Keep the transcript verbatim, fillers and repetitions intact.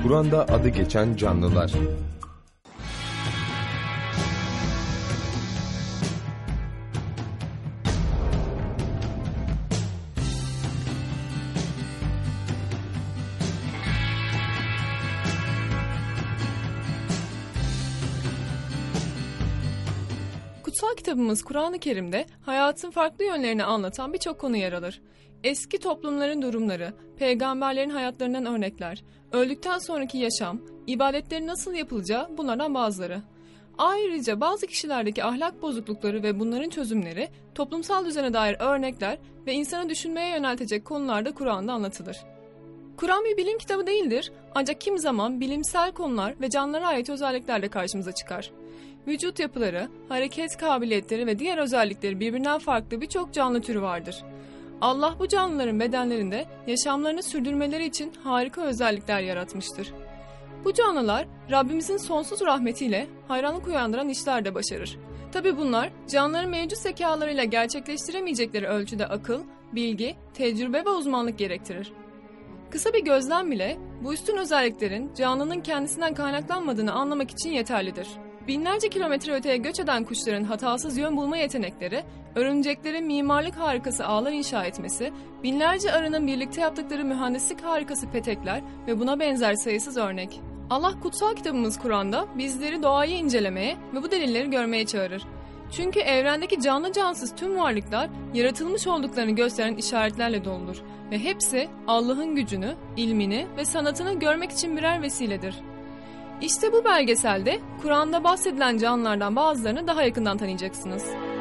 Kur'an'da adı geçen canlılar. Kutsal kitabımız Kur'an-ı Kerim'de hayatın farklı yönlerini anlatan birçok konu yer alır. Eski toplumların durumları, peygamberlerin hayatlarından örnekler, öldükten sonraki yaşam, ibadetlerin nasıl yapılacağı bunlardan bazıları. Ayrıca bazı kişilerdeki ahlak bozuklukları ve bunların çözümleri, toplumsal düzene dair örnekler ve insanı düşünmeye yöneltecek konular da Kur'an'da anlatılır. Kur'an bir bilim kitabı değildir, ancak kimi zaman bilimsel konular ve canlılara ait özelliklerle karşımıza çıkar. Vücut yapıları, hareket kabiliyetleri ve diğer özellikleri birbirinden farklı birçok canlı türü vardır. Allah bu canlıların bedenlerinde yaşamlarını sürdürmeleri için harika özellikler yaratmıştır. Bu canlılar Rabbimizin sonsuz rahmetiyle hayranlık uyandıran işler de başarır. Tabi bunlar canlıların mevcut zekalarıyla gerçekleştiremeyecekleri ölçüde akıl, bilgi, tecrübe ve uzmanlık gerektirir. Kısa bir gözlem bile bu üstün özelliklerin canlının kendisinden kaynaklanmadığını anlamak için yeterlidir. Binlerce kilometre öteye göç eden kuşların hatasız yön bulma yetenekleri, örümceklerin mimarlık harikası ağlar inşa etmesi, binlerce arının birlikte yaptıkları mühendislik harikası petekler ve buna benzer sayısız örnek. Allah kutsal kitabımız Kur'an'da bizleri doğayı incelemeye ve bu delilleri görmeye çağırır. Çünkü evrendeki canlı cansız tüm varlıklar yaratılmış olduklarını gösteren işaretlerle doludur ve hepsi Allah'ın gücünü, ilmini ve sanatını görmek için birer vesiledir. İşte bu belgeselde Kur'an'da bahsedilen canlılardan bazılarını daha yakından tanıyacaksınız.